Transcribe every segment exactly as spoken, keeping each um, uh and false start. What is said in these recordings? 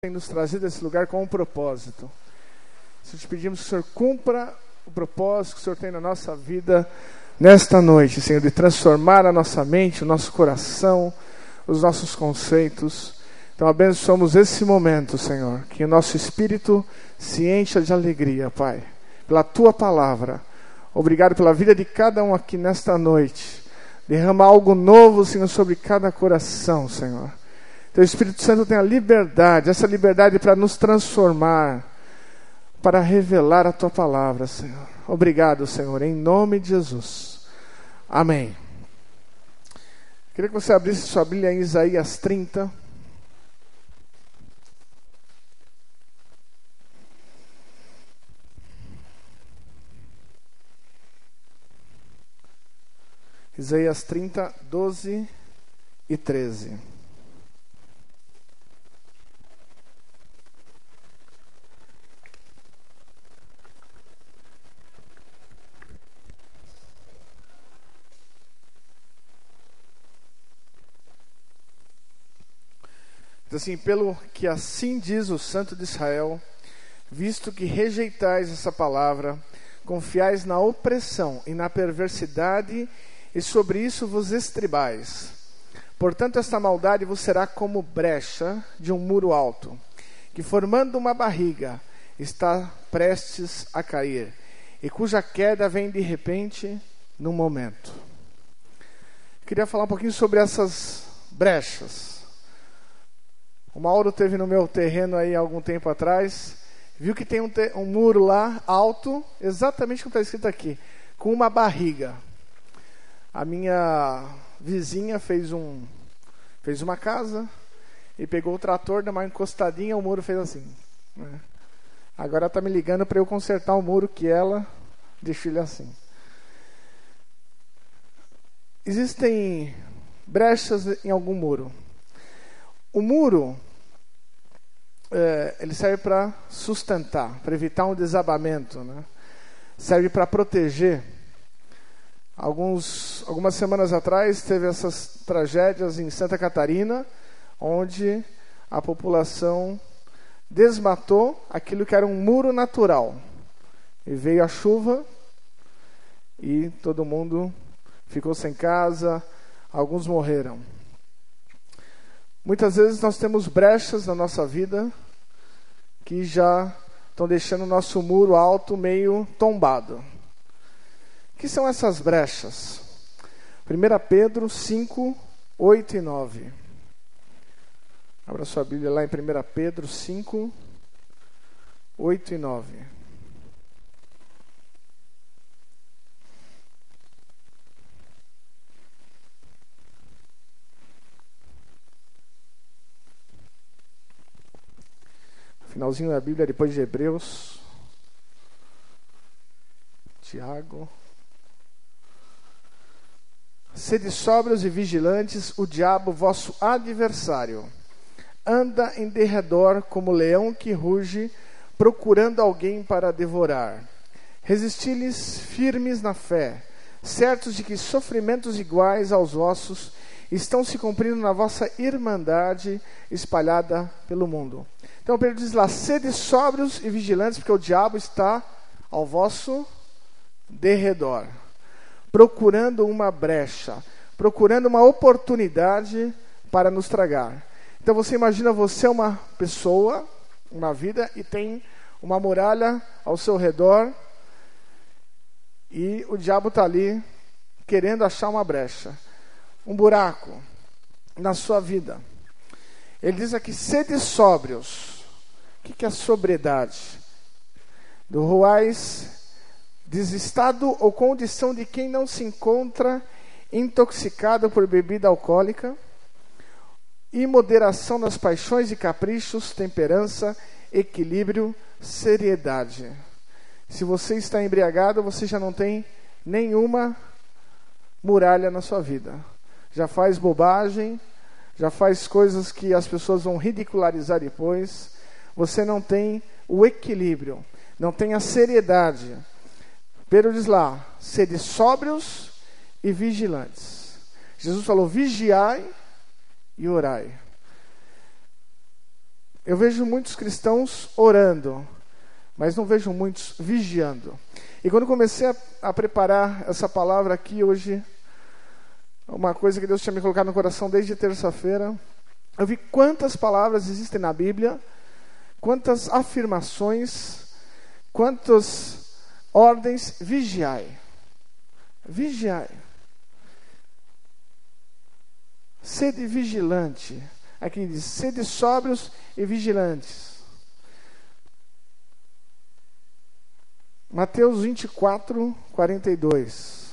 tem nos trazido a esse lugar com um propósito. Se te pedimos que o Senhor cumpra o propósito que o Senhor tem na nossa vida nesta noite, Senhor, de transformar a nossa mente, o nosso coração, os nossos conceitos. Então abençoamos esse momento, Senhor, que o nosso espírito se encha de alegria, Pai, pela Tua palavra. Obrigado pela vida de cada um aqui nesta noite. Derrama algo novo, Senhor, sobre cada coração, Senhor. Teu Espírito Santo tem a liberdade, essa liberdade para nos transformar, para revelar a Tua palavra, Senhor. Obrigado, Senhor, em nome de Jesus. Amém. Queria que você abrisse sua Bíblia em Isaías trinta. Isaías trinta, doze e treze. Diz assim: pelo que assim diz o Santo de Israel, visto que rejeitais essa palavra, confiais na opressão e na perversidade, e sobre isso vos estribais. Portanto, esta maldade vos será como brecha de um muro alto, que formando uma barriga está prestes a cair, e cuja queda vem de repente num momento. Queria falar um pouquinho sobre essas brechas. O Mauro teve no meu terreno aí há algum tempo atrás, viu que tem um, te- um muro lá alto, exatamente como está escrito aqui, com uma barriga. A minha vizinha fez, um, fez uma casa e pegou o trator, deu uma encostadinha, o muro fez assim. Né? Agora está me ligando para eu consertar o muro que ela deixou ele assim. Existem brechas em algum muro. O muro, é, ele serve para sustentar, para evitar um desabamento, né? Serve para proteger. Alguns, algumas semanas atrás teve essas tragédias em Santa Catarina, onde a população desmatou aquilo que era um muro natural. E veio a chuva e todo mundo ficou sem casa, alguns morreram. Muitas vezes nós temos brechas na nossa vida que já estão deixando o nosso muro alto meio tombado. O que são essas brechas? primeira Pedro cinco, oito e nove. Abra sua Bíblia lá em primeira Pedro cinco, oito e nove. Finalzinho da Bíblia, depois de Hebreus, Tiago. Sede sóbrios e vigilantes, o diabo, vosso adversário, anda em derredor como leão que ruge, procurando alguém para devorar. Resisti-lhes firmes na fé, certos de que sofrimentos iguais aos vossos estão se cumprindo na vossa irmandade espalhada pelo mundo. Então Pedro diz lá: sede sóbrios e vigilantes, porque o diabo está ao vosso derredor, procurando uma brecha, procurando uma oportunidade para nos tragar. Então você imagina, você é uma pessoa, uma vida, e tem uma muralha ao seu redor, e o diabo está ali querendo achar uma brecha, um buraco na sua vida. Ele diz aqui: sede sóbrios. O que, que é sobriedade? Do ruais, desestado ou condição de quem não se encontra intoxicado por bebida alcoólica, e moderação nas paixões e caprichos, temperança, equilíbrio, seriedade. Se você está embriagado, você já não tem nenhuma muralha na sua vida. Já faz bobagem, já faz coisas que as pessoas vão ridicularizar depois. Você não tem o equilíbrio, não tem a seriedade. Pedro diz lá: sede sóbrios e vigilantes. Jesus falou: vigiai e orai. Eu vejo muitos cristãos orando, mas não vejo muitos vigiando. E quando comecei a, a preparar essa palavra aqui hoje, uma coisa que Deus tinha me colocado no coração desde terça-feira, eu vi quantas palavras existem na Bíblia, quantas afirmações, quantas ordens. Vigiai. Vigiai. Sede vigilante. Aqui diz, sede sóbrios e vigilantes. Mateus vinte e quatro, quarenta e dois.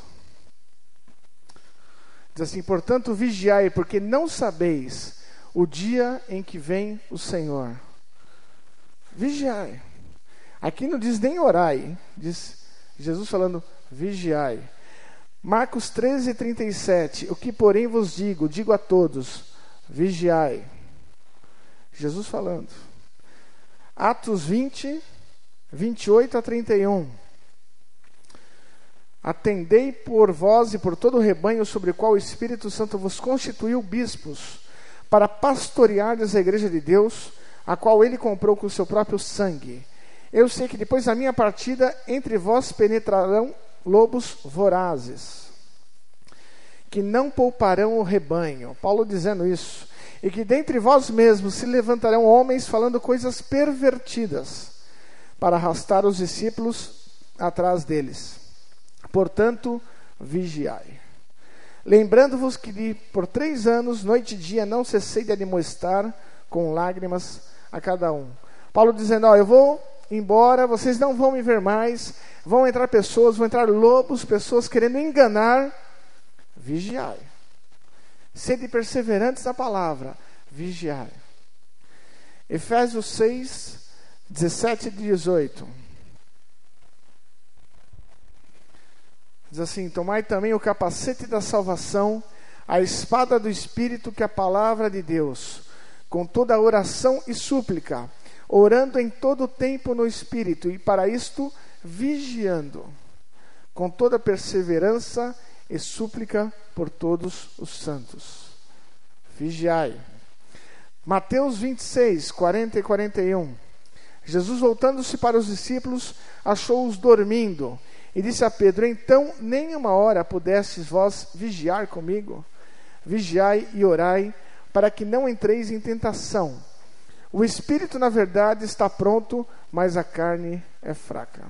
Diz assim, portanto vigiai, porque não sabeis o dia em que vem o Senhor. Vigiai. Aqui não diz nem orai, diz Jesus falando, vigiai. Marcos treze, trinta e sete, o que porém vos digo, digo a todos, vigiai. Jesus falando. Atos vinte, vinte e oito a trinta e um. Atendei por vós e por todo o rebanho sobre o qual o Espírito Santo vos constituiu bispos, para pastoreardes a igreja de Deus, a qual ele comprou com o seu próprio sangue. Eu sei que depois da minha partida, entre vós penetrarão lobos vorazes, que não pouparão o rebanho. Paulo dizendo isso. E que dentre vós mesmos se levantarão homens falando coisas pervertidas, para arrastar os discípulos atrás deles. Portanto, vigiai. Lembrando-vos que de, por três anos, noite e dia, não cessei de admoestar com lágrimas a cada um. Paulo dizendo, ó, eu vou embora, vocês não vão me ver mais, vão entrar pessoas, vão entrar lobos, pessoas querendo enganar. Vigiai. Sede perseverantes na palavra, vigiai. Efésios seis, dezessete e dezoito. Diz assim, tomai também o capacete da salvação, a espada do Espírito, que é a palavra de Deus, com toda a oração e súplica, orando em todo o tempo no Espírito, e para isto vigiando, com toda perseverança e súplica por todos os santos. Vigiai. Mateus vinte e seis, quarenta e quarenta e um. Jesus, voltando-se para os discípulos, achou-os dormindo, e disse a Pedro, então nem uma hora pudestes vós vigiar comigo? Vigiai e orai, para que não entreis em tentação. O espírito, na verdade, está pronto, mas a carne é fraca.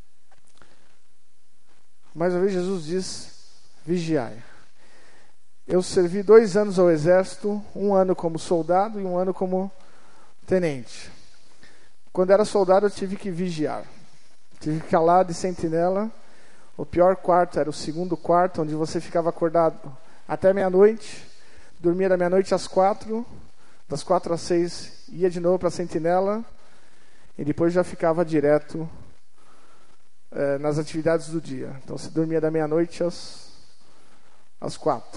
Mais uma vez Jesus diz, vigiai. Eu servi dois anos ao exército, um ano como soldado e um ano como tenente. Quando era soldado eu tive que vigiar. Tive que ficar lá de sentinela. O pior quarto era o segundo quarto, onde você ficava acordado até meia-noite, dormia da meia-noite às quatro, das quatro às seis ia de novo para a sentinela, e depois já ficava direto eh, nas atividades do dia. Então você dormia da meia-noite às, às quatro.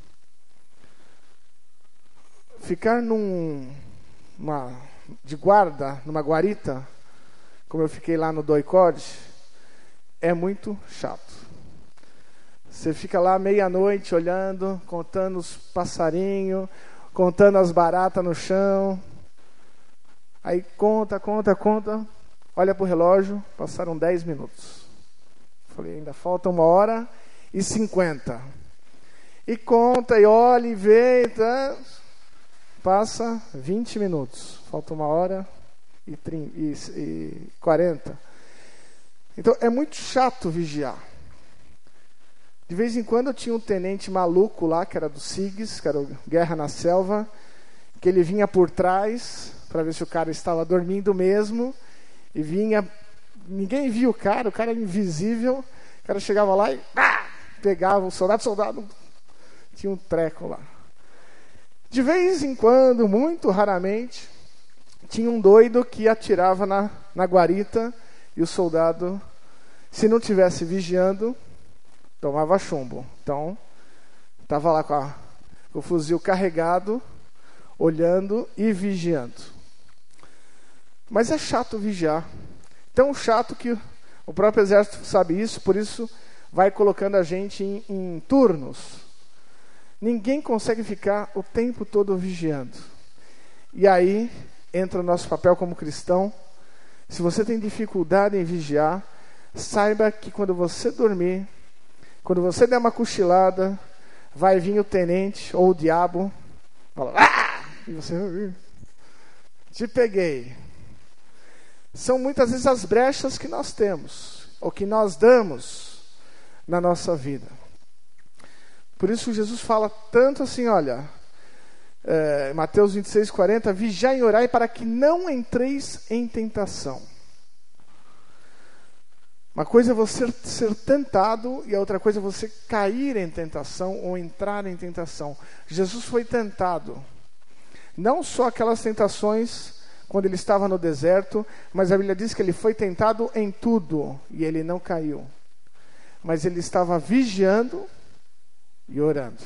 Ficar num, uma, de guarda, numa guarita, como eu fiquei lá no Doicode, é muito chato. Você fica lá meia-noite olhando, contando os passarinhos, contando as baratas no chão. Aí conta, conta, conta, olha pro relógio, passaram dez minutos. Falei, ainda falta uma hora e cinquenta. E conta, e olha, e vê, tá? Passa vinte minutos. Falta uma hora e, trinta, e, e quarenta. Então é muito chato vigiar. De vez em quando eu tinha um tenente maluco lá, que era do SIGS, que era o Guerra na Selva, que ele vinha por trás para ver se o cara estava dormindo mesmo, e vinha, ninguém via o cara, o cara era invisível, o cara chegava lá e ah, pegava o soldado, soldado tinha um treco lá. De vez em quando, muito raramente, tinha um doido que atirava na, na guarita, e o soldado, se não tivesse vigiando, tomava chumbo. Então, estava lá com, a, com o fuzil carregado, olhando e vigiando. Mas é chato vigiar. Tão chato que o próprio exército sabe isso, por isso vai colocando a gente em, em turnos. Ninguém consegue ficar o tempo todo vigiando. E aí entra no nosso papel como cristão. Se você tem dificuldade em vigiar, saiba que quando você dormir, quando você der uma cochilada, vai vir o tenente ou o diabo, fala, ah! E você, te peguei. São muitas vezes as brechas que nós temos, ou que nós damos na nossa vida. Por isso Jesus fala tanto assim, olha, é, Mateus vinte e seis, quarenta, vigiai e orai para que não entreis em tentação. Uma coisa é você ser tentado e a outra coisa é você cair em tentação ou entrar em tentação. Jesus foi tentado. Não só aquelas tentações quando ele estava no deserto, mas a Bíblia diz que ele foi tentado em tudo e ele não caiu. Mas ele estava vigiando e orando.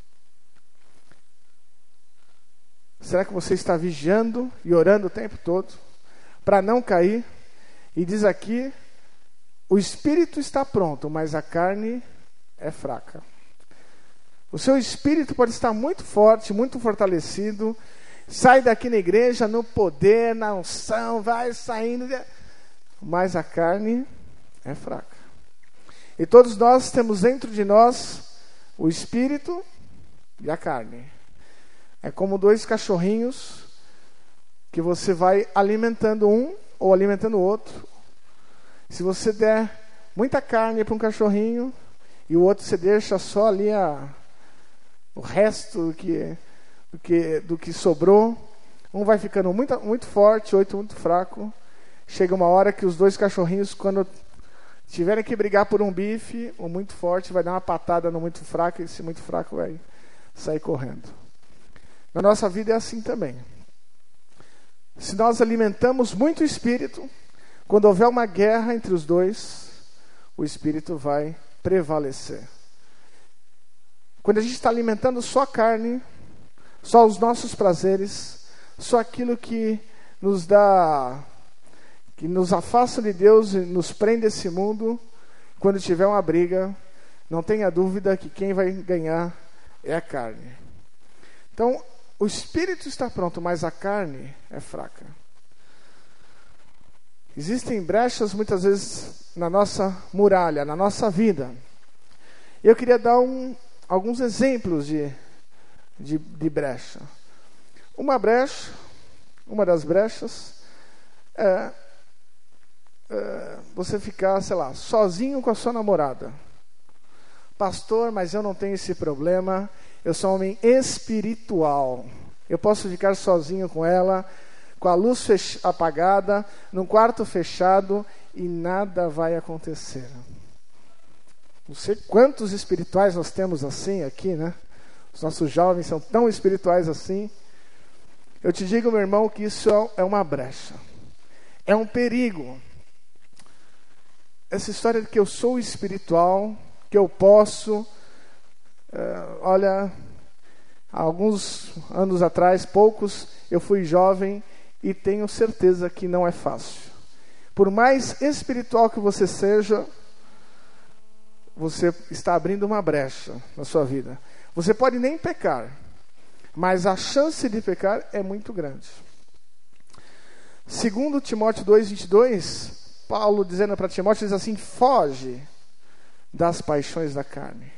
Será que você está vigiando e orando o tempo todo para não cair? E diz aqui, o espírito está pronto, mas a carne é fraca. O seu espírito pode estar muito forte, muito fortalecido. Sai daqui na igreja, no poder, na unção, vai saindo. Mas a carne é fraca. E todos nós temos dentro de nós o espírito e a carne. É como dois cachorrinhos que você vai alimentando um ou alimentando o outro. Se você der muita carne para um cachorrinho e o outro você deixa só ali a, o resto do que, do, que, do que sobrou, um vai ficando muito, muito forte, outro muito fraco. Chega uma hora que os dois cachorrinhos, quando tiverem que brigar por um bife, o muito forte vai dar uma patada no muito fraco e esse muito fraco vai sair correndo. Na nossa vida é assim também. Se nós alimentamos muito o espírito, quando houver uma guerra entre os dois, o espírito vai prevalecer. Quando a gente está alimentando só a carne, só os nossos prazeres, só aquilo que nos dá, que nos afasta de Deus e nos prende a esse mundo, quando tiver uma briga, não tenha dúvida que quem vai ganhar é a carne. Então, o espírito está pronto, mas a carne é fraca. Existem brechas muitas vezes na nossa muralha, na nossa vida. Eu queria dar um, alguns exemplos de, de, de brecha. Uma brecha, uma das brechas, é, é você ficar, sei lá, sozinho com a sua namorada. Pastor, mas eu não tenho esse problema, eu sou um homem espiritual. Eu posso ficar sozinho com ela, com a luz fech- apagada, num quarto fechado, e nada vai acontecer. Não sei quantos espirituais nós temos assim aqui, né? Os nossos jovens são tão espirituais assim. Eu te digo, meu irmão, que isso é uma brecha. É um perigo. Essa história de que eu sou espiritual, que eu posso... Uh, olha, há alguns anos atrás, poucos, eu fui jovem e tenho certeza que não é fácil. Por mais espiritual que você seja, você está abrindo uma brecha na sua vida. Você pode nem pecar, mas a chance de pecar é muito grande. Segundo Timóteo dois, vinte e dois, Paulo dizendo para Timóteo, diz assim, foge das paixões da carne.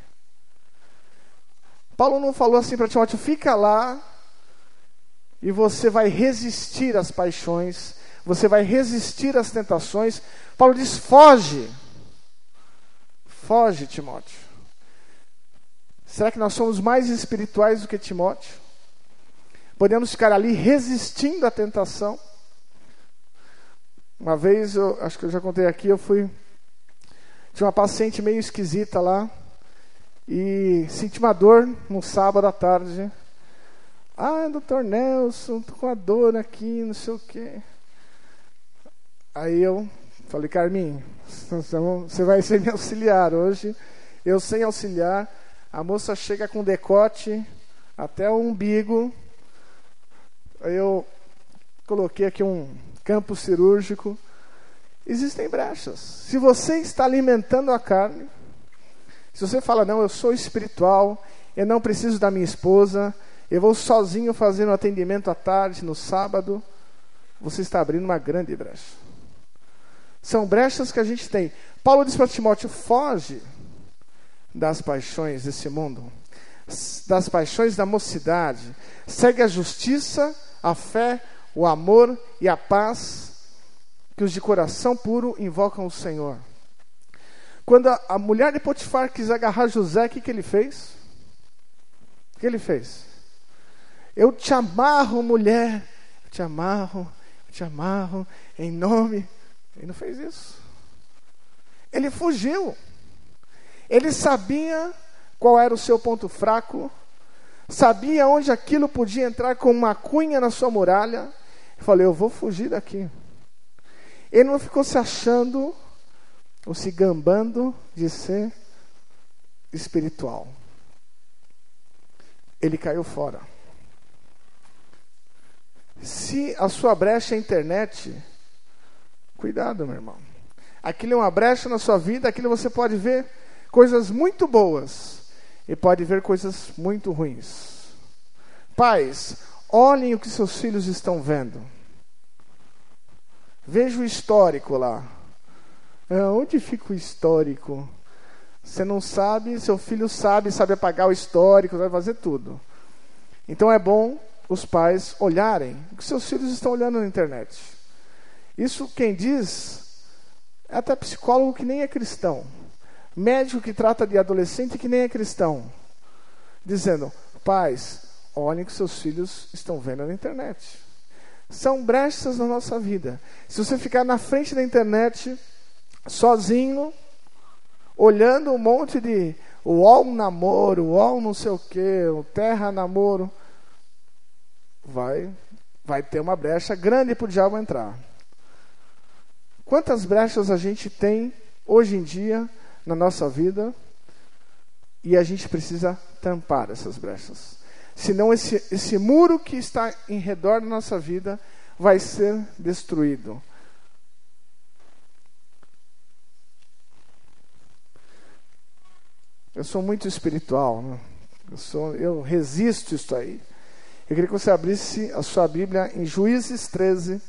Paulo não falou assim para Timóteo, fica lá e você vai resistir às paixões, você vai resistir às tentações. Paulo diz, foge. Foge, Timóteo. Será que nós somos mais espirituais do que Timóteo? Podemos ficar ali resistindo à tentação? Uma vez, eu acho que eu já contei aqui, eu fui... Tinha uma paciente meio esquisita lá, e senti uma dor no sábado à tarde. Ah, doutor Nelson, tô com a dor aqui, não sei o quê. Aí eu falei, Carminho, você vai ser meu auxiliar hoje. Eu sem auxiliar, a moça chega com decote até o umbigo. Aí eu coloquei aqui um campo cirúrgico. Existem brechas. Se você está alimentando a carne, se você fala, não, eu sou espiritual, eu não preciso da minha esposa, eu vou sozinho fazer um atendimento à tarde, no sábado, você está abrindo uma grande brecha. São brechas que a gente tem. Paulo diz para Timóteo, foge das paixões desse mundo, das paixões da mocidade. Segue a justiça, a fé, o amor e a paz, que os de coração puro invocam o Senhor. Quando a, a mulher de Potifar quis agarrar José, o que, que ele fez? O que ele fez? Eu te amarro, mulher, eu te amarro, eu te amarro, em nome... Ele não fez isso. Ele fugiu. Ele sabia qual era o seu ponto fraco, sabia onde aquilo podia entrar com uma cunha na sua muralha. Ele falou, eu vou fugir daqui. Ele não ficou se achando ou se gambando de ser espiritual. Ele caiu fora. Se a sua brecha é a internet, cuidado, meu irmão. Aquilo é uma brecha na sua vida, aquilo você pode ver coisas muito boas e pode ver coisas muito ruins. Pais, olhem o que seus filhos estão vendo. Veja o histórico lá. Onde fica o histórico? Você não sabe, seu filho sabe, sabe apagar o histórico, vai fazer tudo. Então é bom os pais olharem o que seus filhos estão olhando na internet. Isso quem diz é até psicólogo que nem é cristão, médico que trata de adolescente que nem é cristão, dizendo, pais, olhem o que seus filhos estão vendo na internet. São brechas na nossa vida. Se você ficar na frente da internet, sozinho, olhando um monte de uol namoro, uol não sei o que, o terra namoro, vai, vai ter uma brecha grande para o diabo entrar. Quantas brechas a gente tem hoje em dia na nossa vida e a gente precisa tampar essas brechas. Senão esse, esse muro que está em redor da nossa vida vai ser destruído. Eu sou muito espiritual, né? eu, sou, eu resisto isso aí. Eu queria que você abrisse a sua Bíblia em Juízes treze.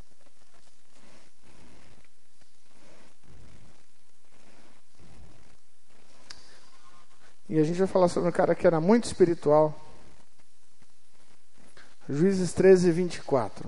E a gente vai falar sobre um cara que era muito espiritual. Juízes treze, vinte e quatro.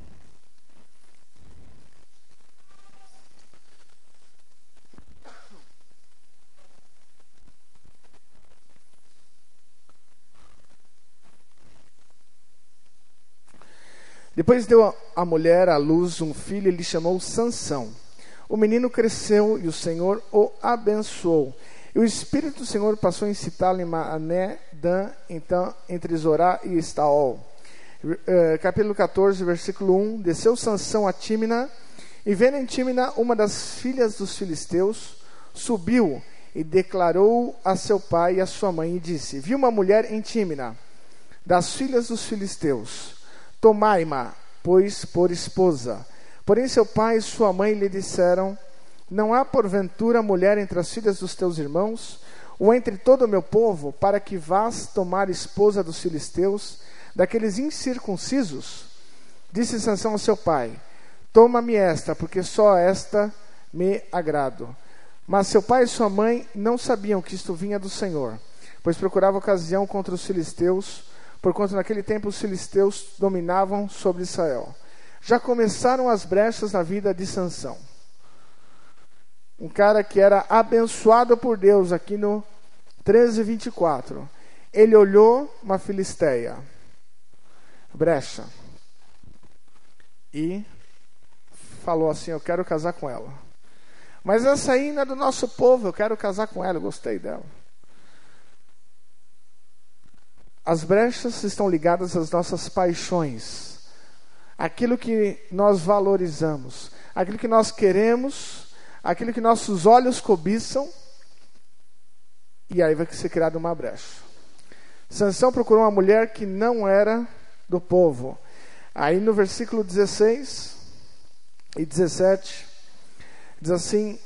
Depois deu a mulher à luz um filho e lhe chamou Sansão. O menino cresceu e o Senhor o abençoou. E o Espírito do Senhor passou a incitá-lo em Mané, Dan, então, entre Zorá e Estaol. Uh, capítulo catorze, versículo um. Desceu Sansão a Tímina, e vendo em Tímina uma das filhas dos filisteus, subiu e declarou a seu pai e a sua mãe, e disse, vi uma mulher em Tímina, das filhas dos filisteus, tomai-ma, pois, por esposa. Porém seu pai e sua mãe lhe disseram, não há porventura mulher entre as filhas dos teus irmãos, ou entre todo o meu povo, para que vás tomar esposa dos filisteus, daqueles incircuncisos? Disse Sansão ao seu pai, toma-me esta, porque só esta me agrado. Mas seu pai e sua mãe não sabiam que isto vinha do Senhor, pois procurava ocasião contra os filisteus, porquanto naquele tempo os filisteus dominavam sobre Israel. Já começaram as brechas na vida de Sansão. Um cara que era abençoado por Deus, aqui no treze, vinte e quatro. Ele olhou uma filisteia, brecha, e falou assim, eu quero casar com ela. Mas essa aí não é do nosso povo, eu quero casar com ela, eu gostei dela. As brechas estão ligadas às nossas paixões, aquilo que nós valorizamos, aquilo que nós queremos, aquilo que nossos olhos cobiçam, e aí vai ser criada uma brecha. Sansão procurou uma mulher que não era do povo. Aí no versículo dezesseis e dezessete, diz assim,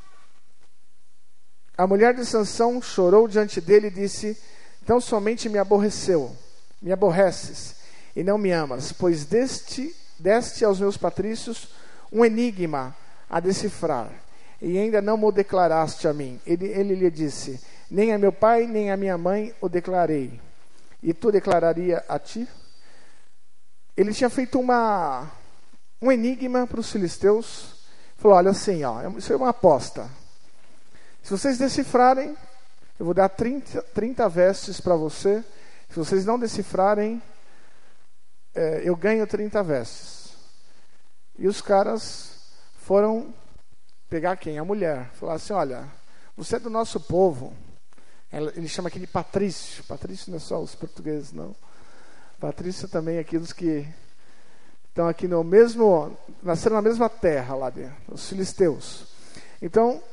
a mulher de Sansão chorou diante dele e disse, então somente me aborreceu, me aborreces, e não me amas, pois deste, deste aos meus patrícios um enigma a decifrar, e ainda não me o declaraste a mim. Ele, ele lhe disse: nem a meu pai, nem a minha mãe o declarei. E tu declararia a ti? Ele tinha feito uma, um enigma para os filisteus. Falou: olha assim, ó, isso é uma aposta. Se vocês decifrarem, eu vou dar trinta, trinta vestes para você. Se vocês não decifrarem, é, eu ganho trinta vestes. E os caras foram pegar quem? A mulher. Falaram assim: olha, você é do nosso povo. Ele chama aqui de patrício. Patrício não é só os portugueses, não. Patrício também é aqueles que estão aqui no mesmo, nasceram na mesma terra lá dentro, os filisteus. Então,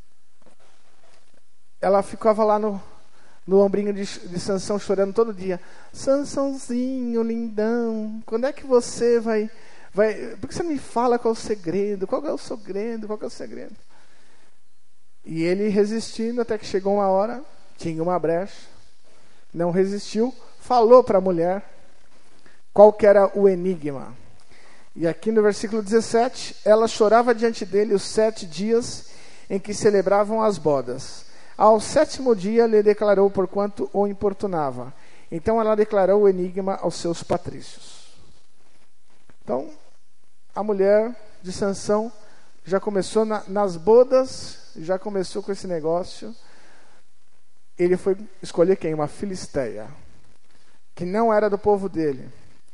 ela ficava lá no, no ombrinho de, de Sansão, chorando todo dia. Sansãozinho, lindão, quando é que você vai, vai... Por que você me fala qual é o segredo? Qual é o segredo? Qual é o segredo? E ele resistindo até que chegou uma hora, tinha uma brecha, não resistiu, falou para a mulher qual que era o enigma. E aqui no versículo dezessete, ela chorava diante dele os sete dias em que celebravam as bodas. Ao sétimo dia lhe declarou porquanto o importunava. Então ela declarou o enigma aos seus patrícios. Então, a mulher de Sansão já começou na, nas bodas, já começou com esse negócio. Ele foi escolher quem? Uma filisteia, que não era do povo dele.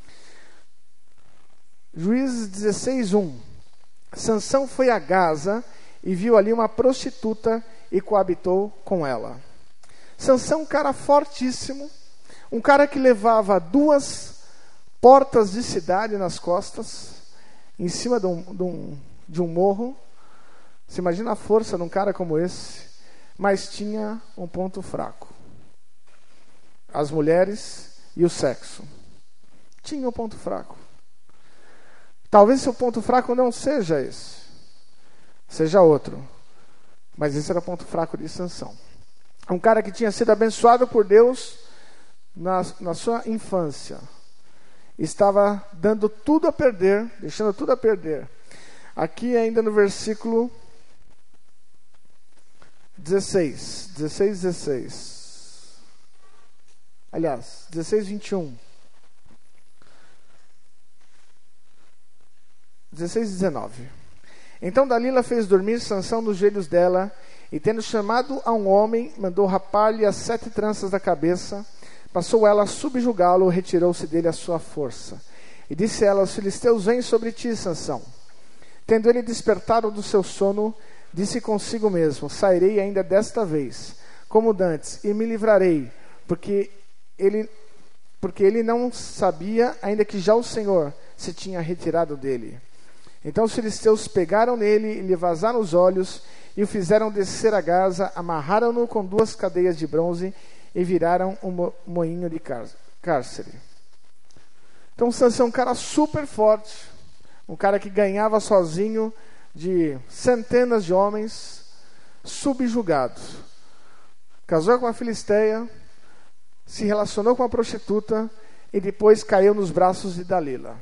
Juízes dezesseis, um. Sansão foi a Gaza e viu ali uma prostituta e coabitou com ela. Sansão, um cara fortíssimo, um cara que levava duas portas de cidade nas costas, em cima de um, de um, de um morro. Você imagina a força de um cara como esse, mas tinha um ponto fraco: as mulheres e o sexo. Tinha um ponto fraco. Talvez seu ponto fraco não seja esse, seja outro. Mas esse era o ponto fraco de Sansão. Um cara que tinha sido abençoado por Deus na, na sua infância. Estava dando tudo a perder, deixando tudo a perder. Aqui ainda no versículo dezesseis. dezesseis, dezesseis. Aliás, dezesseis, vinte e um. dezesseis, dezenove. Então Dalila fez dormir Sansão nos joelhos dela, e tendo chamado a um homem, mandou rapar-lhe as sete tranças da cabeça, passou ela a subjugá-lo, retirou-se dele a sua força. E disse ela: os filisteus vêm sobre ti, Sansão. Tendo ele despertado do seu sono, disse consigo mesmo: sairei ainda desta vez, como dantes, e me livrarei, porque ele, porque ele não sabia, ainda que já o Senhor se tinha retirado dele. Então os filisteus pegaram nele e lhe vazaram os olhos, e o fizeram descer a Gaza, amarraram-no com duas cadeias de bronze e viraram um mo- moinho de cárcere. Então Sansão é um cara super forte, um cara que ganhava sozinho de centenas de homens, subjugado. Casou com uma filisteia, se relacionou com uma prostituta e depois caiu nos braços de Dalila.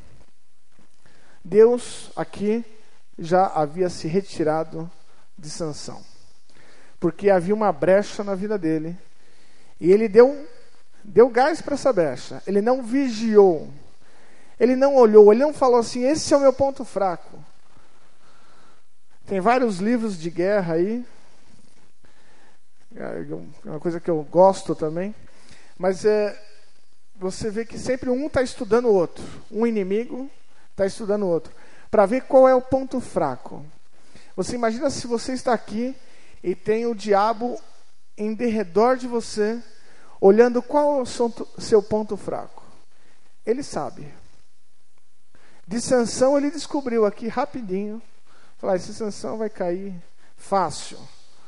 Deus aqui já havia se retirado de Sansão, porque havia uma brecha na vida dele, e ele deu, deu gás para essa brecha. Ele não vigiou, ele não olhou, ele não falou assim: esse é o meu ponto fraco. Tem vários livros de guerra aí, é uma coisa que eu gosto também, mas é, você vê que sempre um está estudando o outro, um inimigo está estudando o outro, para ver qual é o ponto fraco. Você imagina se você está aqui e tem o diabo em derredor de você, olhando qual é o seu ponto fraco. Ele sabe. De Sansão ele descobriu aqui rapidinho. Falar: esse Sansão vai cair fácil.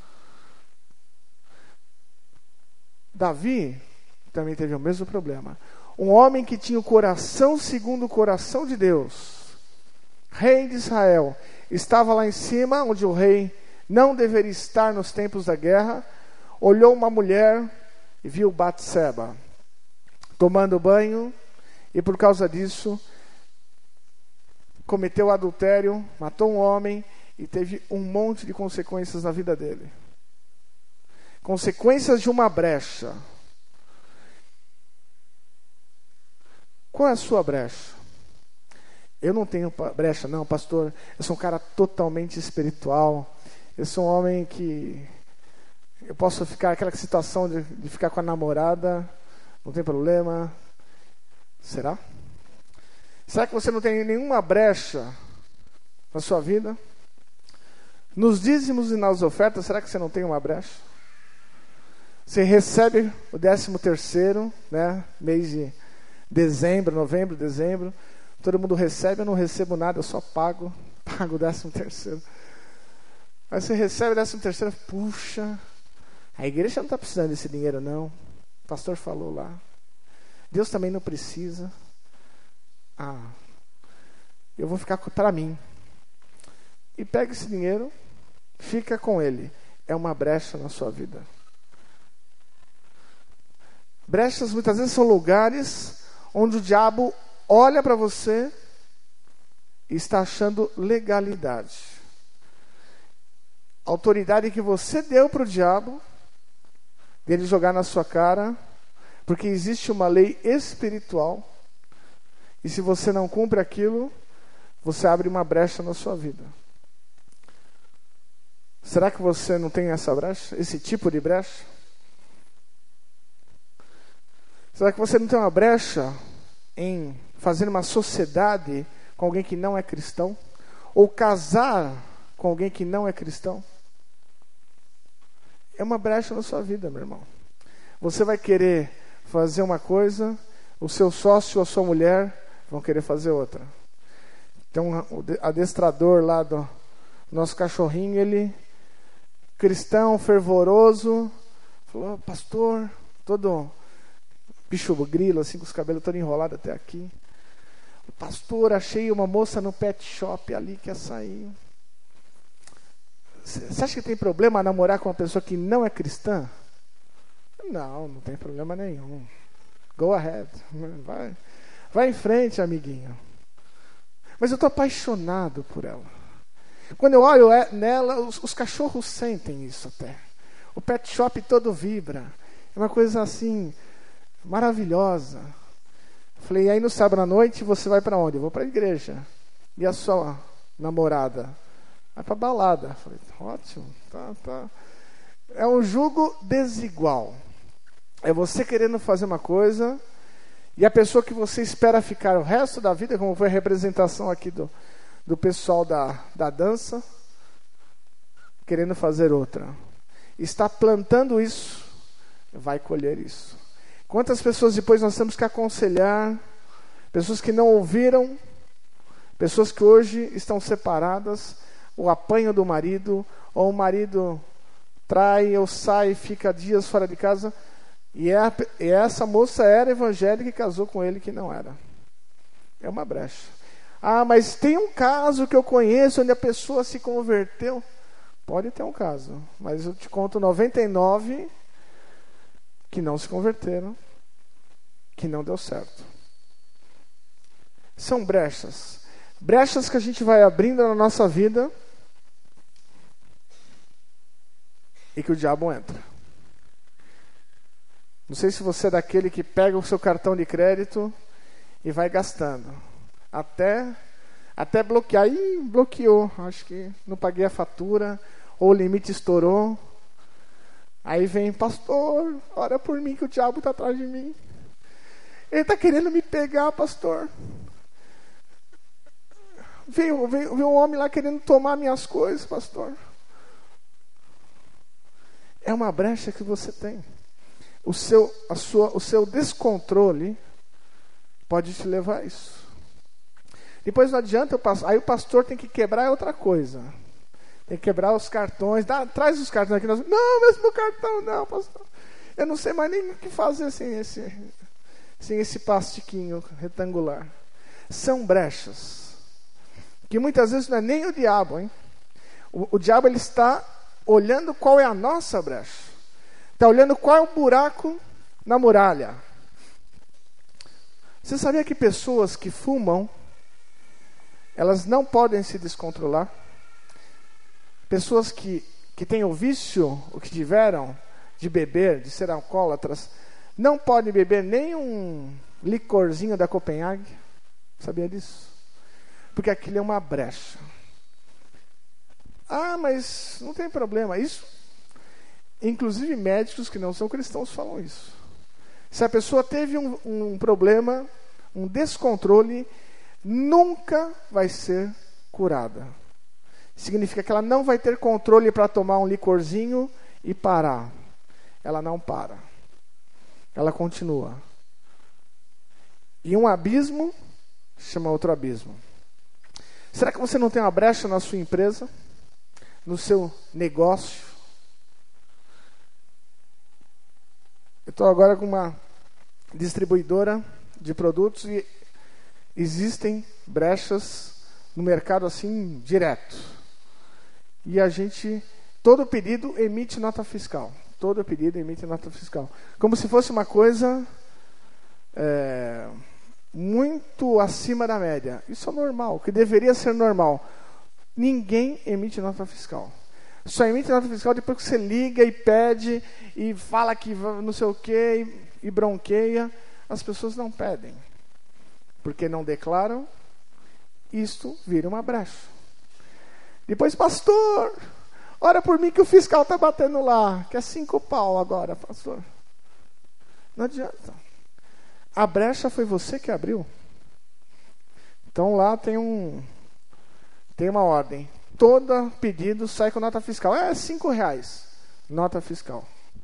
Davi também teve o mesmo problema. Um homem que tinha o coração segundo o coração de Deus, rei de Israel, estava lá em cima, onde o rei não deveria estar nos tempos da guerra. Olhou uma mulher e viu Batseba tomando banho, e por causa disso cometeu adultério, matou um homem e teve um monte de consequências na vida dele. Consequências de uma brecha. Qual é a sua brecha? Eu não tenho brecha não, pastor. Eu sou um cara totalmente espiritual. Eu sou um homem que... Eu posso ficar aquela situação de, de ficar com a namorada, não tem problema. Será? Será que você não tem nenhuma brecha na sua vida? Nos dízimos e nas ofertas, será que você não tem uma brecha? Você recebe o décimo terceiro, né? Mês de dezembro, novembro, dezembro. Todo mundo recebe, eu não recebo nada, eu só pago, pago o décimo terceiro. Aí você recebe o décimo terceiro, puxa, a igreja não está precisando desse dinheiro não. O pastor falou lá. Deus também não precisa. Ah, eu vou ficar para mim. E pega esse dinheiro, fica com ele. É uma brecha na sua vida. Brechas muitas vezes são lugares onde o diabo olha para você e está achando legalidade. A autoridade que você deu para o diabo, dele jogar na sua cara, porque existe uma lei espiritual, e se você não cumpre aquilo, você abre uma brecha na sua vida. Será que você não tem essa brecha? Esse tipo de brecha? Será que você não tem uma brecha em fazer uma sociedade com alguém que não é cristão? Ou casar com alguém que não é cristão? É uma brecha na sua vida, meu irmão. Você vai querer fazer uma coisa, o seu sócio ou a sua mulher vão querer fazer outra. Então, o adestrador lá do nosso cachorrinho, ele, cristão, fervoroso, falou, pastor, todo bicho grilo, assim, com os cabelos todos enrolados até aqui. Pastor, achei uma moça no pet shop ali que ia sair. Você acha que tem problema namorar com uma pessoa que não é cristã? Não, não tem problema nenhum. Go ahead. Vai, vai em frente, amiguinho. Mas eu estou apaixonado por ela. Quando eu olho nela, os, os cachorros sentem isso até. O pet shop todo vibra. É uma coisa assim, maravilhosa. Falei, e aí no sábado à noite você vai para onde? Eu vou para a igreja. E a sua namorada? Vai para balada. Falei, ótimo, tá, tá. É um jugo desigual. É você querendo fazer uma coisa e a pessoa que você espera ficar o resto da vida, como foi a representação aqui do, do pessoal da, da dança, querendo fazer outra. Está plantando isso, vai colher isso. Quantas pessoas depois nós temos que aconselhar, pessoas que não ouviram, pessoas que hoje estão separadas, ou apanham do marido, ou o marido trai ou sai e fica dias fora de casa, e, é, e essa moça era evangélica e casou com ele que não era. É uma brecha. Ah, mas tem um caso que eu conheço onde a pessoa se converteu. Pode ter um caso, mas eu te conto noventa e nove que não se converteram, que não deu certo. São brechas. Brechas que a gente vai abrindo na nossa vida e que o diabo entra. Não sei se você é daquele que pega o seu cartão de crédito e vai gastando. Até, até bloquear. Ih, bloqueou. Acho que não paguei a fatura. Ou o limite estourou. Aí vem, pastor, ora por mim que o diabo está atrás de mim. Ele está querendo me pegar, pastor. Veio, veio, veio um homem lá querendo tomar minhas coisas, pastor. É uma brecha que você tem. O seu, a sua, o seu descontrole pode te levar a isso. Depois não adianta, aí o pastor tem que quebrar outra coisa. Tem que quebrar os cartões. Dá, traz os cartões aqui. Nós, não, mas meu cartão não, pastor. Eu não sei mais nem o que fazer sem esse, sem esse plastiquinho retangular. São brechas. Que muitas vezes não é nem o diabo, hein? O, o diabo ele está olhando qual é a nossa brecha. Está olhando qual é o buraco na muralha. Você sabia que pessoas que fumam, elas não podem se descontrolar. Pessoas que, que têm o vício, o que tiveram, de beber, de ser alcoólatras, não podem beber nem um licorzinho da Copenhague. Sabia disso? Porque aquilo é uma brecha. Ah, mas não tem problema. Isso, inclusive médicos que não são cristãos falam isso. Se a pessoa teve um, um problema, um descontrole, nunca vai ser curada. Significa que ela não vai ter controle para tomar um licorzinho e parar. Ela não para. Ela continua. E um abismo chama outro abismo. Será que você não tem uma brecha na sua empresa? No seu negócio? Eu estou agora com uma distribuidora de produtos e existem brechas no mercado assim, direto. E a gente, todo pedido emite nota fiscal. Todo pedido emite nota fiscal. Como se fosse uma coisa é, muito acima da média. Isso é normal, o que deveria ser normal. Ninguém emite nota fiscal. Só emite nota fiscal depois que você liga e pede e fala que não sei o quê e, e bronqueia. As pessoas não pedem. Porque não declaram, isto vira uma brecha. Depois, pastor, ora por mim que o fiscal está batendo lá, que é cinco pau agora, pastor. Não adianta. A brecha foi você que abriu. Então lá tem um tem uma ordem. Todo pedido sai com nota fiscal. É cinco reais. Nota fiscal.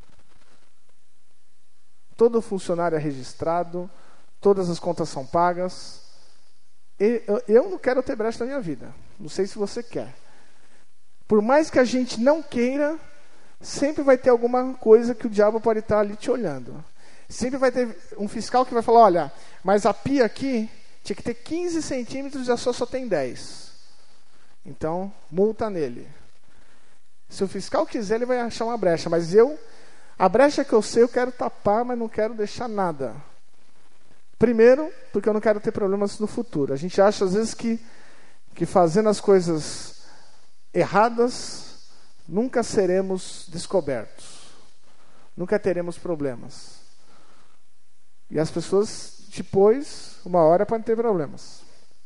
Todo funcionário é registrado. Todas as contas são pagas. Eu, eu não quero ter brecha na minha vida. Não sei se você quer. Por mais que a gente não queira, sempre vai ter alguma coisa que o diabo pode estar ali te olhando. Sempre vai ter um fiscal que vai falar, olha, mas a pia aqui tinha que ter quinze centímetros e a sua só tem dez. Então, multa nele. Se o fiscal quiser, ele vai achar uma brecha. Mas eu, a brecha que eu sei, eu quero tapar, mas não quero deixar nada. Primeiro, porque eu não quero ter problemas no futuro. A gente acha, às vezes, que, que fazendo as coisas erradas, nunca seremos descobertos. Nunca teremos problemas. E as pessoas, depois, uma hora, podem ter problemas.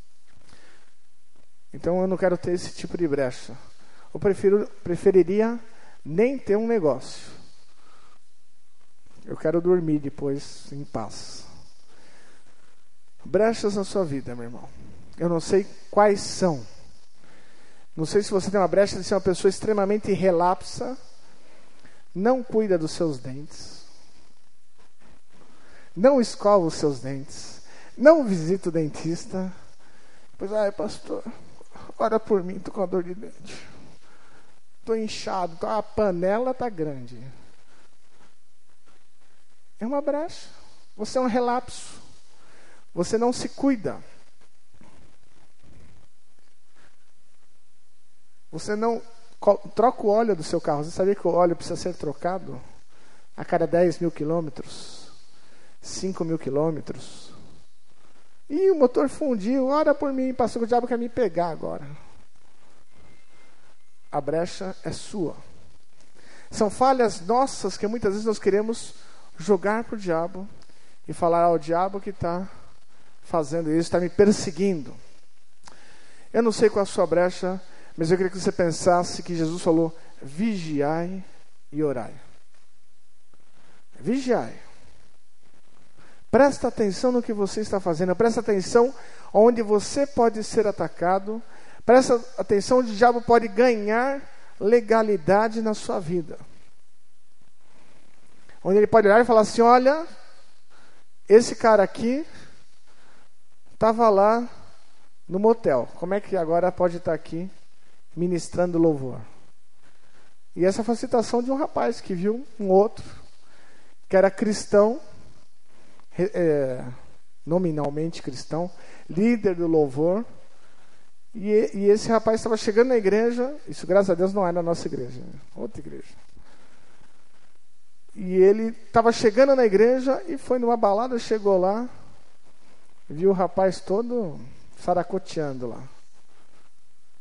Então, eu não quero ter esse tipo de brecha. Eu prefiro, preferiria nem ter um negócio. Eu quero dormir depois em paz. Brechas na sua vida, meu irmão. Eu não sei quais são. Não sei se você tem uma brecha de ser uma pessoa extremamente relapsa, não cuida dos seus dentes, não escova os seus dentes, não visita o dentista. Pois, ai, pastor, ora por mim, estou com uma dor de dente. Estou inchado, a panela está grande. É uma brecha. Você é um relapso. Você não se cuida. Você não troca o óleo do seu carro. Você sabia que o óleo precisa ser trocado a cada dez mil quilômetros? cinco mil quilômetros? E o motor fundiu. Ora por mim, passou, o diabo quer me pegar agora. A brecha é sua. São falhas nossas que muitas vezes nós queremos jogar para o diabo e falar ao diabo que está fazendo isso, está me perseguindo. Eu não sei qual é a sua brecha, mas eu queria que você pensasse que Jesus falou, vigiai e orai. Vigiai. Presta atenção no que você está fazendo. Presta atenção onde você pode ser atacado. Presta atenção onde o diabo pode ganhar legalidade na sua vida. Onde ele pode olhar e falar assim, olha, esse cara aqui estava lá no motel. Como é que agora pode estar aqui ministrando louvor? E essa foi a citação de um rapaz que viu um outro, que era cristão, é, nominalmente cristão, líder do louvor, e, e esse rapaz estava chegando na igreja, isso graças a Deus não é na nossa igreja, outra igreja. E ele estava chegando na igreja e foi numa balada, chegou lá, viu o rapaz todo saracoteando lá.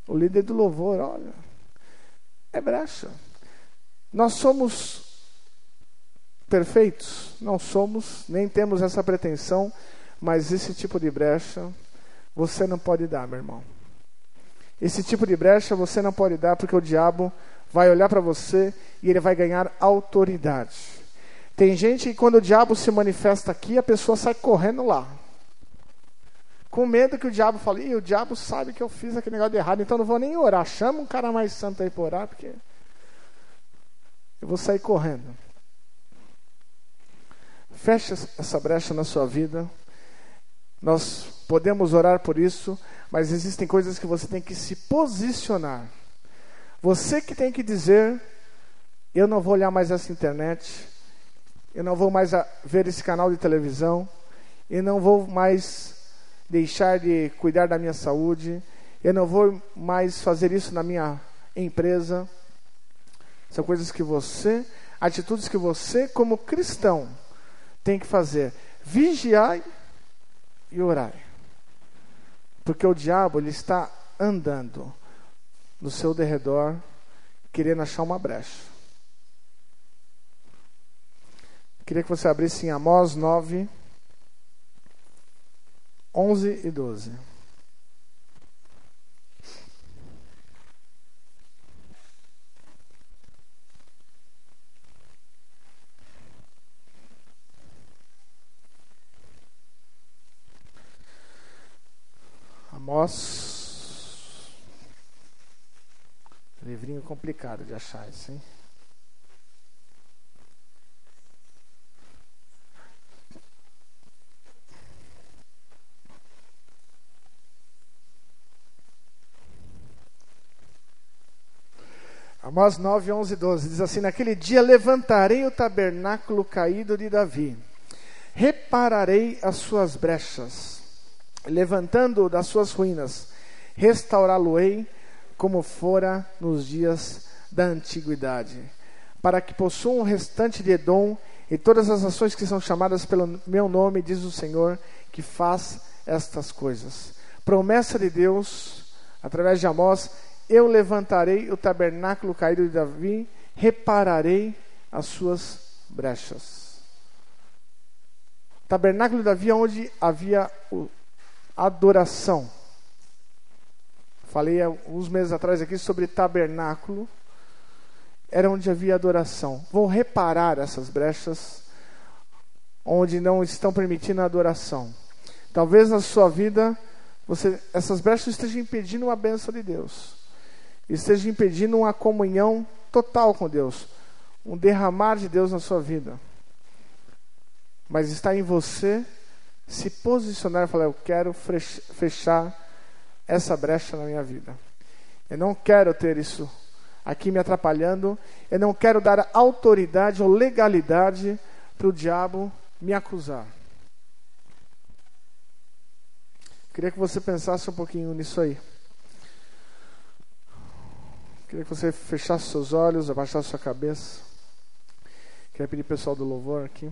O líder do louvor, olha, é brecha. Nós somos perfeitos? Não somos, nem temos essa pretensão, mas esse tipo de brecha você não pode dar, meu irmão. Esse tipo de brecha você não pode dar, porque o diabo vai olhar para você e ele vai ganhar autoridade. Tem gente que quando o diabo se manifesta aqui, a pessoa sai correndo lá, com medo que o diabo fale, Ih, o diabo sabe que eu fiz aquele negócio de errado, então não vou nem orar. Chama um cara mais santo aí para orar, porque eu vou sair correndo. Feche essa brecha na sua vida. Nós podemos orar por isso, mas existem coisas que você tem que se posicionar. Você que tem que dizer, eu não vou olhar mais essa internet, eu não vou mais ver esse canal de televisão, eu não vou mais deixar de cuidar da minha saúde, eu não vou mais fazer isso na minha empresa. São coisas que você, atitudes que você como cristão tem que fazer. Vigiai e orai. Porque o diabo ele está andando no seu derredor, querendo achar uma brecha. Queria que você abrisse em Amós nove, onze e doze. Amós, livrinho complicado de achar isso, hein? Amós nove, onze e doze, diz assim: naquele dia levantarei o tabernáculo caído de Davi, repararei as suas brechas, levantando-o das suas ruínas, restaurá-lo-ei como fora nos dias da antiguidade, para que possuam o restante de Edom e todas as nações que são chamadas pelo meu nome, diz o Senhor, que faz estas coisas. Promessa de Deus, através de Amós: eu levantarei o tabernáculo caído de Davi, repararei as suas brechas. Tabernáculo de Davi é onde havia o adoração. Falei há uns meses atrás aqui sobre tabernáculo. Era onde havia adoração. Vou reparar essas brechas onde não estão permitindo a adoração. Talvez na sua vida você, essas brechas estejam impedindo a bênção de Deus, esteja impedindo uma comunhão total com Deus, um derramar de Deus na sua vida. Mas está em você se posicionar e falar: eu quero fechar essa brecha na minha vida. Eu não quero ter isso aqui me atrapalhando. Eu não quero dar autoridade ou legalidade para o diabo me acusar. Queria que você pensasse um pouquinho nisso aí. Queria que você fechasse seus olhos, abaixasse sua cabeça. Queria pedir pessoal do louvor aqui.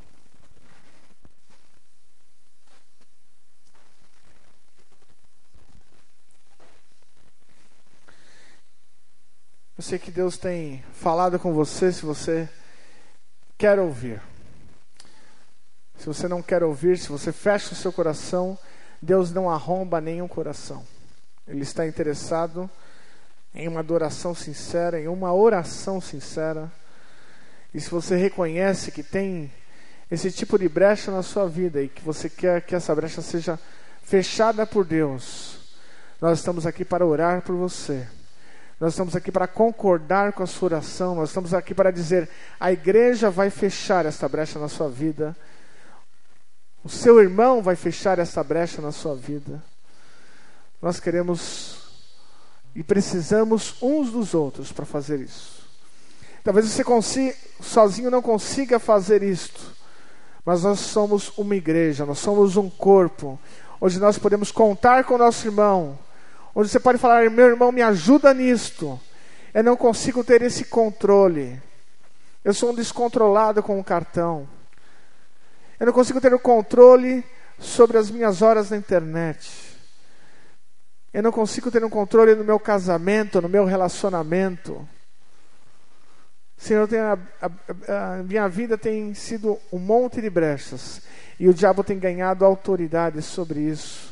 Eu sei que Deus tem falado com você, se você quer ouvir. Se você não quer ouvir, se você fecha o seu coração, Deus não arromba nenhum coração. Ele está interessado em uma adoração sincera, em uma oração sincera. E se você reconhece que tem esse tipo de brecha na sua vida e que você quer que essa brecha seja fechada por Deus, nós estamos aqui para orar por você. Nós estamos aqui para concordar com a sua oração. Nós estamos aqui para dizer: a igreja vai fechar essa brecha na sua vida. O seu irmão vai fechar essa brecha na sua vida. Nós queremos e precisamos uns dos outros para fazer isso. Talvez você consiga, sozinho não consiga fazer isto, mas nós somos uma igreja, nós somos um corpo, onde nós podemos contar com o nosso irmão, onde você pode falar: meu irmão, me ajuda nisto. Eu não consigo ter esse controle. Eu sou um descontrolado com o cartão. Eu não consigo ter o controle sobre as minhas horas na internet. Eu não consigo ter um controle no meu casamento, no meu relacionamento. Senhor, tem a, a, a minha vida tem sido um monte de brechas. E o diabo tem ganhado autoridade sobre isso.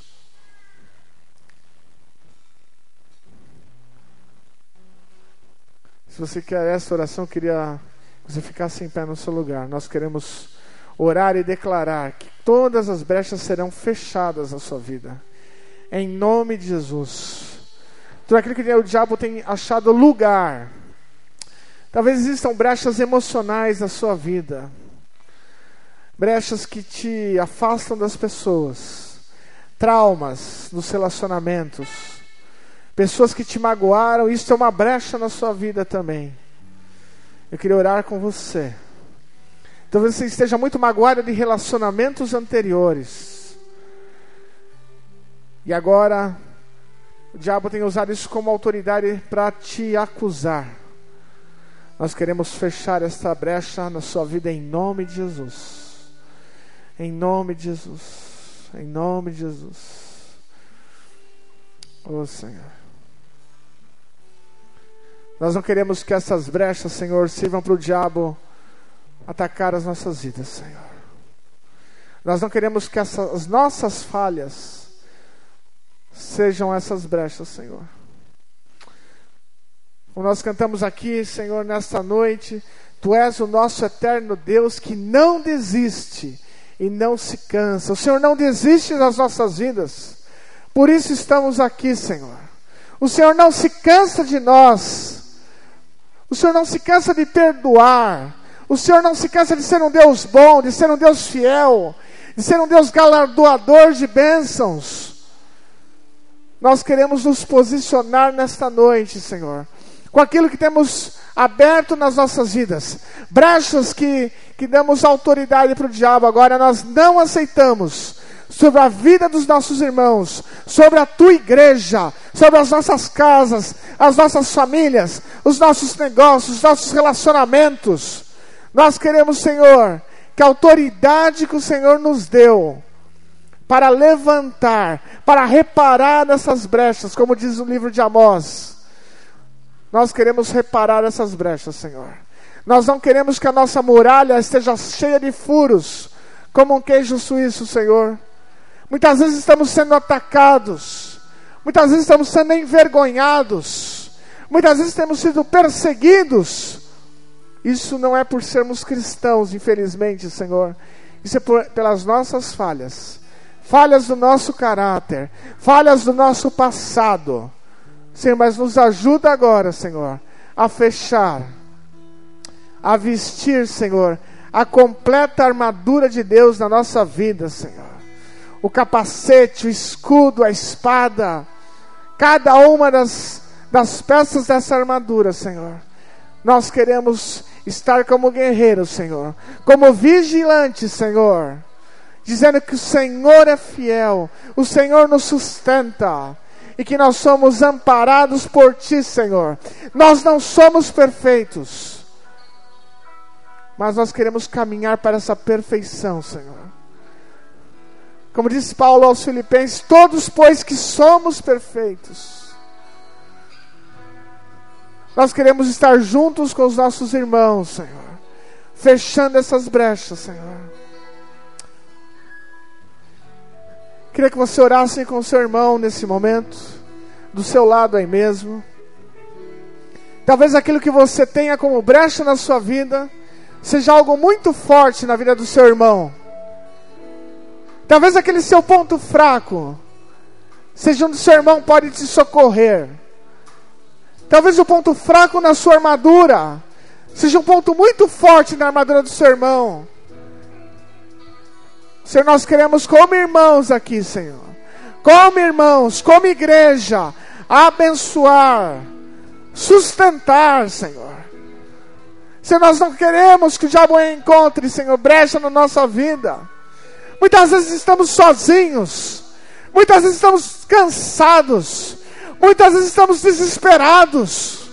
Se você quer essa oração, eu queria que você ficasse em pé no seu lugar. Nós queremos orar e declarar que todas as brechas serão fechadas na sua vida. Em nome de Jesus. Tudo aquilo que o diabo tem achado lugar. Talvez existam brechas emocionais na sua vida. Brechas que te afastam das pessoas. Traumas nos relacionamentos. Pessoas que te magoaram. Isso é uma brecha na sua vida também. Eu queria orar com você. Talvez você esteja muito magoado de relacionamentos anteriores. E agora, o diabo tem usado isso como autoridade para te acusar. Nós queremos fechar esta brecha na sua vida em nome de Jesus. Em nome de Jesus. Em nome de Jesus. Oh, Senhor. Nós não queremos que essas brechas, Senhor, sirvam para o diabo atacar as nossas vidas, Senhor. Nós não queremos que essas, as nossas falhas sejam essas brechas, Senhor. Como nós cantamos aqui, Senhor, nesta noite, Tu és o nosso eterno Deus que não desiste e não se cansa. O Senhor não desiste das nossas vidas. Por isso estamos aqui, Senhor. O Senhor não se cansa de nós. O Senhor não se cansa de perdoar. O Senhor não se cansa de ser um Deus bom, de ser um Deus fiel, de ser um Deus galardoador de bênçãos. Nós queremos nos posicionar nesta noite, Senhor, com aquilo que temos aberto nas nossas vidas. Brechas que, que damos autoridade para o diabo. Agora nós não aceitamos sobre a vida dos nossos irmãos, sobre a Tua igreja, sobre as nossas casas, as nossas famílias, os nossos negócios, os nossos relacionamentos. Nós queremos, Senhor, que a autoridade que o Senhor nos deu para levantar, para reparar nessas brechas, como diz o livro de Amós, nós queremos reparar essas brechas, Senhor. Nós não queremos que a nossa muralha esteja cheia de furos, como um queijo suíço, Senhor. Muitas vezes estamos sendo atacados, muitas vezes estamos sendo envergonhados, muitas vezes temos sido perseguidos. Isso não é por sermos cristãos, infelizmente, Senhor. Isso é por, pelas nossas falhas. Falhas do nosso caráter, falhas do nosso passado. Senhor, mas nos ajuda agora, Senhor, a fechar, a vestir, Senhor, a completa armadura de Deus na nossa vida, Senhor. O capacete, o escudo, a espada, cada uma das, das peças dessa armadura, Senhor. Nós queremos estar como guerreiros, Senhor, como vigilantes, Senhor, dizendo que o Senhor é fiel, o Senhor nos sustenta, e que nós somos amparados por Ti, Senhor. Nós não somos perfeitos, mas nós queremos caminhar para essa perfeição, Senhor. Como disse Paulo aos Filipenses, todos, pois, que somos perfeitos. Nós queremos estar juntos com os nossos irmãos, Senhor, fechando essas brechas, Senhor. Queria que você orasse com o seu irmão nesse momento, do seu lado aí mesmo. Talvez aquilo que você tenha como brecha na sua vida seja algo muito forte na vida do seu irmão. Talvez aquele seu ponto fraco seja onde o seu irmão pode te socorrer. Talvez o ponto fraco na sua armadura seja um ponto muito forte na armadura do seu irmão. Senhor, nós queremos como irmãos aqui, Senhor, como irmãos, como igreja, abençoar, sustentar, Senhor. Senhor, nós não queremos que o diabo encontre, Senhor, brecha na nossa vida. Muitas vezes estamos sozinhos, muitas vezes estamos cansados, muitas vezes estamos desesperados.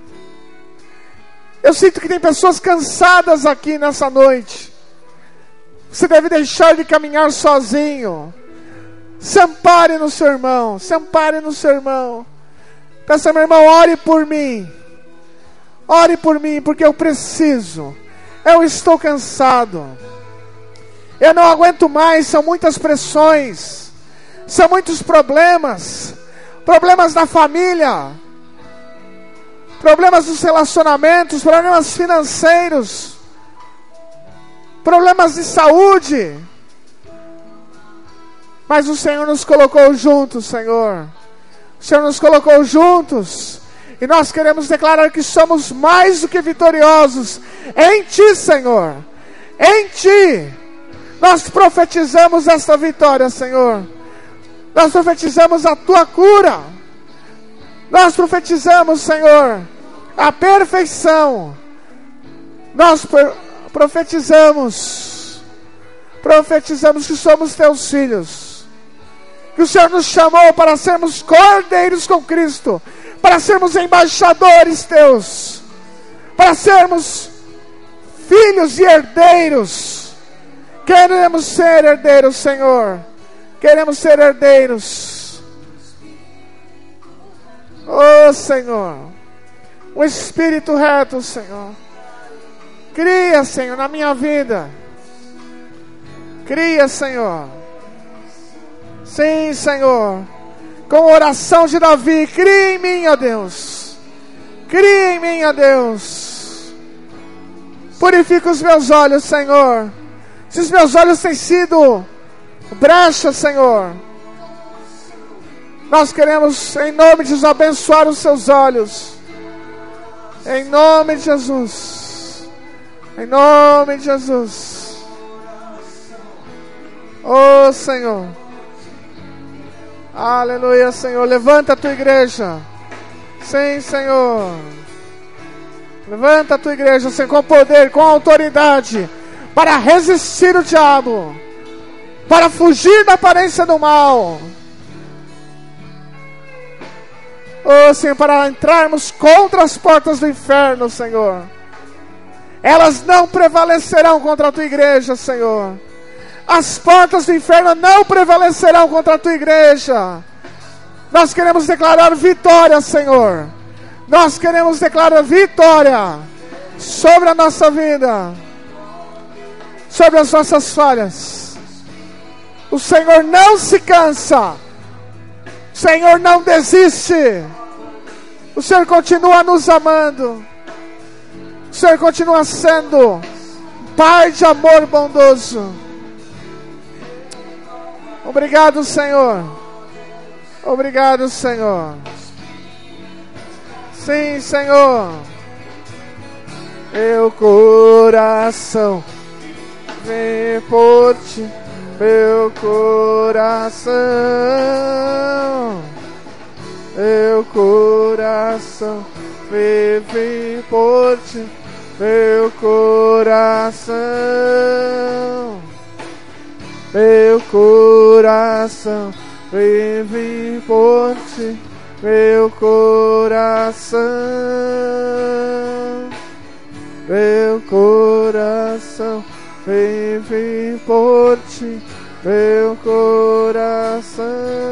Eu sinto que tem pessoas cansadas aqui nessa noite. Você deve deixar de caminhar sozinho. Se ampare no seu irmão, se ampare no seu irmão. Peça, meu irmão, ore por mim. Ore por mim, porque eu preciso. Eu estou cansado. Eu não aguento mais, são muitas pressões. São muitos problemas. Problemas na família. Problemas nos relacionamentos, problemas financeiros. Problemas de saúde. Mas o Senhor nos colocou juntos, Senhor. O Senhor nos colocou juntos. E nós queremos declarar que somos mais do que vitoriosos. Em Ti, Senhor. Em Ti. Nós profetizamos esta vitória, Senhor. Nós profetizamos a Tua cura. Nós profetizamos, Senhor, a perfeição. Nós profetizamos. Profetizamos que somos Teus filhos. Que o Senhor nos chamou para sermos cordeiros com Cristo. Para sermos embaixadores Teus. Para sermos filhos e herdeiros. Queremos ser herdeiros, Senhor. Queremos ser herdeiros. Oh, Senhor. Um espírito reto, Senhor. Cria, Senhor, na minha vida. Cria, Senhor. Sim, Senhor. Com a oração de Davi, cria em mim, ó Deus. Cria em mim, ó Deus. Purifica os meus olhos, Senhor. Se os meus olhos têm sido brecha, Senhor, nós queremos, em nome de Jesus, abençoar os seus olhos. Em nome de Jesus. Em nome de Jesus. Oh, Senhor. Aleluia, Senhor. Levanta a tua igreja. Sim, Senhor. Levanta a tua igreja, Senhor, com poder, com autoridade, para resistir o diabo, para fugir da aparência do mal. Oh, Senhor, para entrarmos contra as portas do inferno, Senhor. Elas não prevalecerão contra a tua igreja, Senhor. As portas do inferno não prevalecerão contra a tua igreja. Nós queremos declarar vitória, Senhor. Nós queremos declarar vitória sobre a nossa vida, sobre as nossas falhas. O Senhor não se cansa. O Senhor não desiste. O Senhor continua nos amando. O Senhor continua sendo Pai de amor bondoso. Obrigado, Senhor. Obrigado, Senhor. Sim, Senhor. Meu coração vem por ti. Meu coração, meu coração vive por ti, meu coração, meu coração vive por ti, meu coração, meu coração vive por ti, meu coração.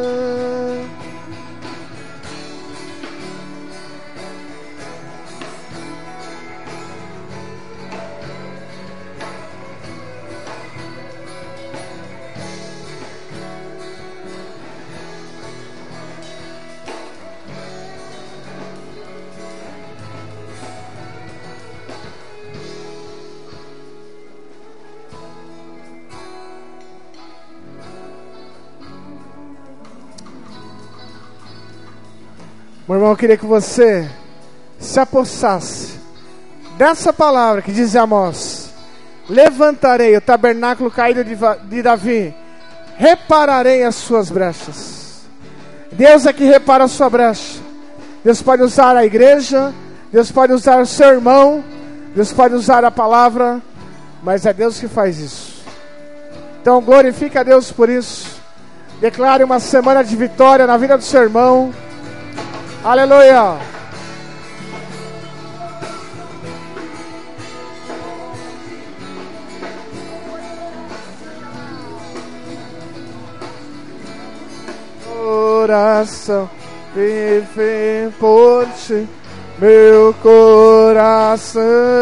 Meu irmão, eu queria que você se apossasse dessa palavra que diz Amós: levantarei o tabernáculo caído de Davi, repararei as suas brechas. Deus é que repara a sua brecha. Deus pode usar a igreja, Deus pode usar o seu irmão, Deus pode usar a palavra, mas é Deus que faz isso. Então glorifique a Deus por isso. Declare uma semana de vitória na vida do seu irmão. Aleluia. coração vive por ti, meu coração.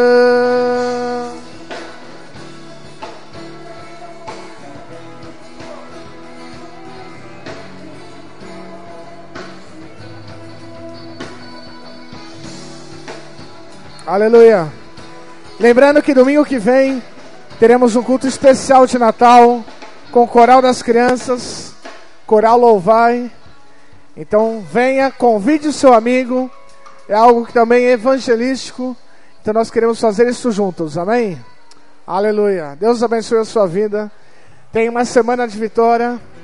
Aleluia. Lembrando que domingo que vem teremos um culto especial de Natal com o Coral das Crianças, Coral Louvai. Então venha, convide o seu amigo. É algo que também é evangelístico. Então nós queremos fazer isso juntos, amém? Aleluia. Deus abençoe a sua vida. Tenha uma semana de vitória.